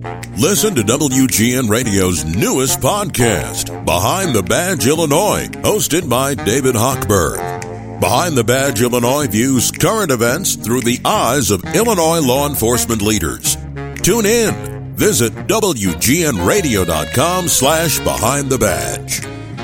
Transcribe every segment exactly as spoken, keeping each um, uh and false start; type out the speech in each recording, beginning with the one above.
Listen to W G N Radio's newest podcast, Behind the Badge Illinois, hosted by David Hochberg. Behind the Badge Illinois views current events through the eyes of Illinois law enforcement leaders. Tune in. Visit W G N radio dot com slash behind the badge.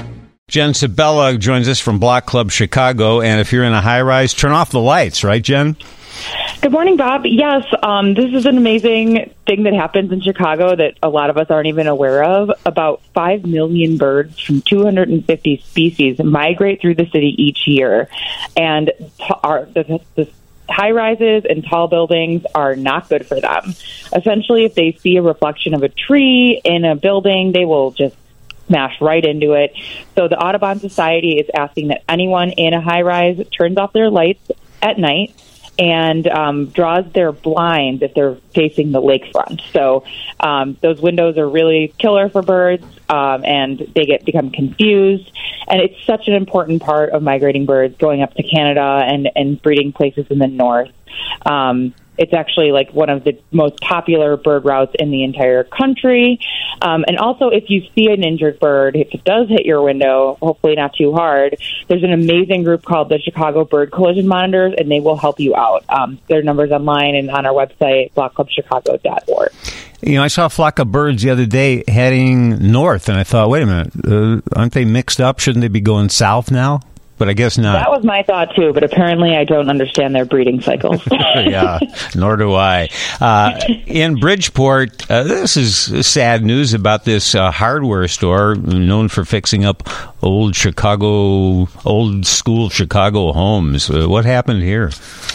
Jen Sabella joins us from Block Club Chicago, and if you're in a high-rise, turn off the lights, right, Jen? Good morning, Bob. Yes, um, this is an amazing thing that happens in Chicago that a lot of us aren't even aware of. About five million birds from two hundred fifty species migrate through the city each year, and t- are, the, the high-rises and tall buildings are not good for them. Essentially, if they see a reflection of a tree in a building, they will just smash right into it. So the Audubon Society is asking that anyone in a high-rise turns off their lights at night and um, draws their blinds if they're facing the lakefront. So um, those windows are really killer for birds, um, and they get become confused. And it's such an important part of migrating birds going up to Canada and, and breeding places in the north. Um, It's actually like one of the most popular bird routes in the entire country. Um, and also, if you see an injured bird, if it does hit your window, hopefully not too hard, there's an amazing group called the Chicago Bird Collision Monitors, and they will help you out. Um, their numbers online and on our website, block club chicago dot org. You know, I saw a flock of birds the other day heading north, and I thought, wait a minute, uh, aren't they mixed up? Shouldn't they be going south now? But I guess not. That was my thought, too, but apparently I don't understand their breeding cycles. Yeah, nor do I. Uh, in Bridgeport, uh, this is sad news about this uh, hardware store known for fixing up old Chicago, old school Chicago homes. Uh, what happened here?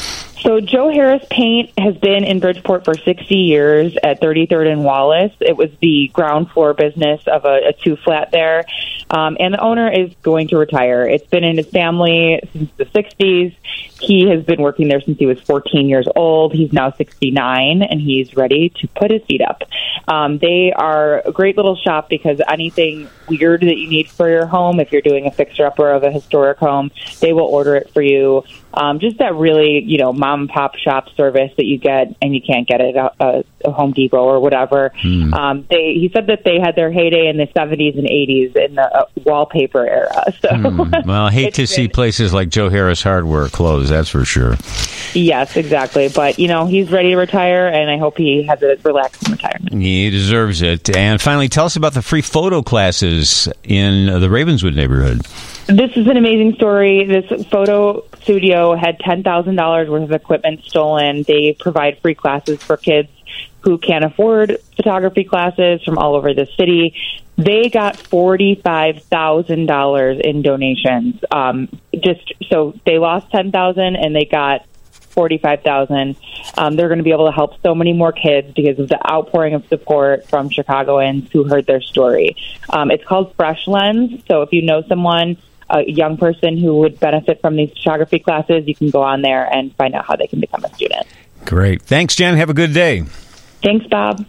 So Joe Harris Paint has been in Bridgeport for sixty years at thirty-third and Wallace. It was the ground floor business of a, a two-flat there, um, and the owner is going to retire. It's been in his family since the sixties. He has been working there since he was fourteen years old. He's now sixty-nine, and he's ready to put his feet up. Um, they are a great little shop because anything weird that you need for your home, if you're doing a fixer-upper of a historic home, they will order it for you. Um, just that really, you know, mom and pop shop service that you get and you can't get it at a, a Home Depot or whatever. Mm. Um, they, he said that they had their heyday in the seventies and eighties in the uh, wallpaper era. So, mm. Well, I hate to see places like Joe Harris Hardware close, that's for sure. Yes, exactly. But, you know, he's ready to retire, and I hope he has a relaxing retirement. He deserves it. And finally, tell us about the free photo classes in the Ravenswood neighborhood. This is an amazing story. This photo studio had ten thousand dollars worth of equipment stolen. They provide free classes for kids who can't afford photography classes from all over the city. They got forty-five thousand dollars in donations. Um, just so they lost ten thousand dollars and they got forty-five thousand dollars. Um, they're going to be able to help so many more kids because of the outpouring of support from Chicagoans who heard their story. Um, it's called Fresh Lens. So if you know someone, a young person who would benefit from these photography classes, you can go on there and find out how they can become a student. Great. Thanks, Jen. Have a good day. Thanks, Bob.